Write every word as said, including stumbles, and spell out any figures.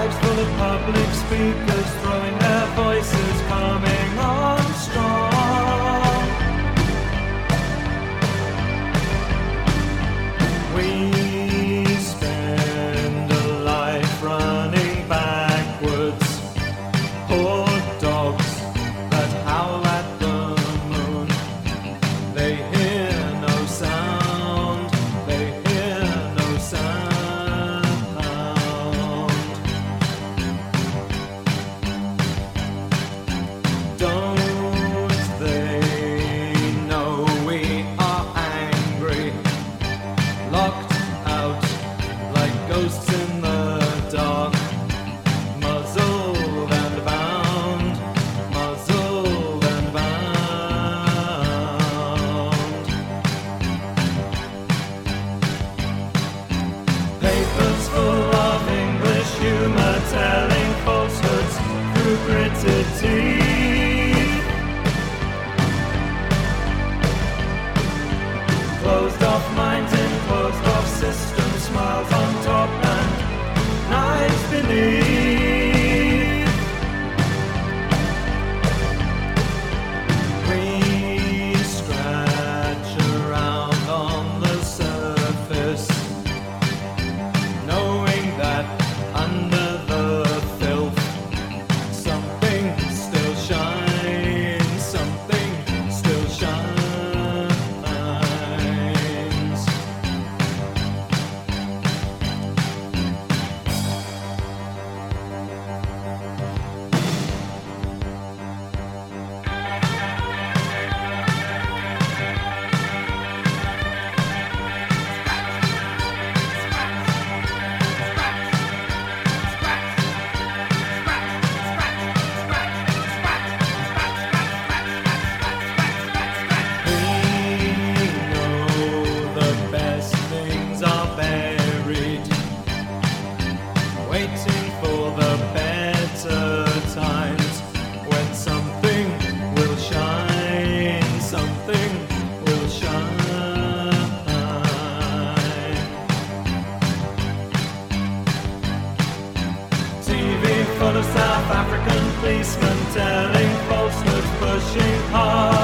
Lives full of public speakers throwing their voices, coming on strong. We spend a life running backwards, poor dogs that howl at the moon. They hear no sound, they hear no sound. Don't they know we are angry, locked out like ghosts in the dark, muzzled and bound, muzzled and bound. Papers full of English humor telling falsehoods through gritted teeth. Closed off minds in closed off systems, smiles on top and knives beneath. We scratch around on the surface, knowing that under the filth something still shines, something still shines. Waiting for the better times when something will shine, something will shine. T V full of South African policemen telling falsehoods, pushing hard.